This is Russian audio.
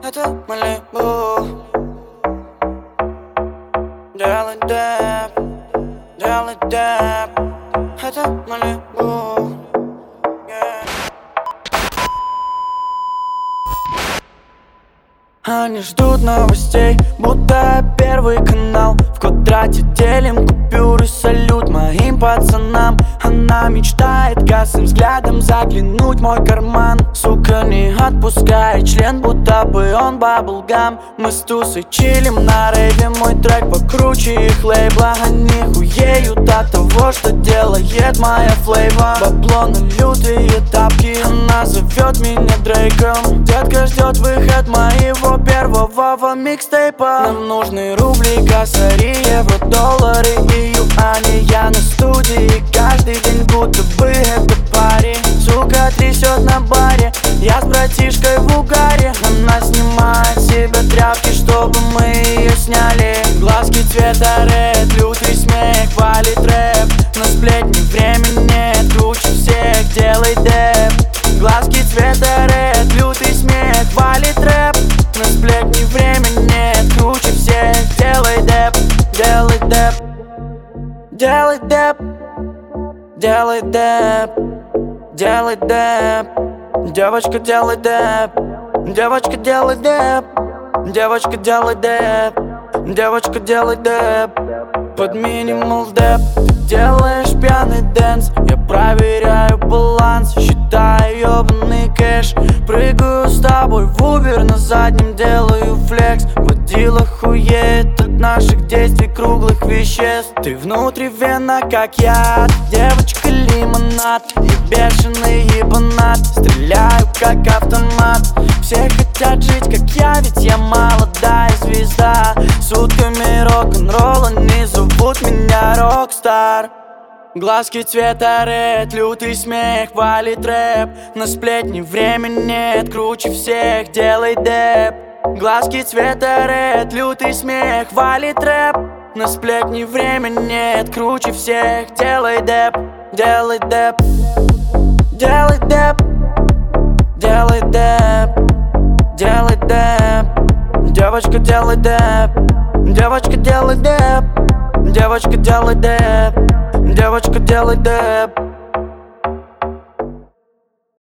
это Малибу. Делай деп, делай деп, это Малибу. Они ждут новостей, будто Первый канал. В квадрате делим купюры, салют моим пацанам. Она мечтает косым взглядом заглянуть в мой карман. Сука, не отпускает член, будто бы он баблгам. Мы с тусой чилим на рейве, мой трек покруче их лейбла. Они хуеют от того, что делает моя флейва. Бабло на лютые тапки, она зовет меня Дрейком. Детка ждет выход моего первого микстейпа. Нам нужны рубли, косари, евро, доллары и юани. Я на студии каждый день, будто бы это парень. Сука трясет на баре, я с братишкой в угаре. Она снимает себе тряпки, чтобы мы ее сняли. Глазки цвета ред, лютый смех, валит рэп. На сплетни времени нет, круче всех, делай деп. Глазки цвета ред, лютый смех, валит рэп. На сплетни времени нет, круче всех, делай деп, делай деп. Делай деп, делай деп, делай деп. Девочка, делай деп, девочка, делай деп, девочка, делай деп, девочка, делай деп. Под минимал деп ты делаешь пьяный дэнс. Я проверяю баланс, считаю ёбаный кэш. Прыгаю с тобой в Uber, на заднем делаю флекс. Водила хуеет от наших действий, круглых веществ. Ты внутривенно как яд, девочка лимонад. И бешеный ебанат, стреляю как автомат. Все хотят жить как я, ведь я молодая звезда. Сутками рок-н-ролла не зовут меня рок-стар. Глазки цвета ред, лютый смех, валит рэп. На сплетни времени нет, круче всех, делай деп. Глазки цвета ред, лютый смех, валит рэп. На сплетни времени нет, круче всех, делай деп, делай деп. Делай деп, делай деп, делай деп. Девочка, делай деп, девочка, делай деп, девочка, делай деп, девочка, делай деп.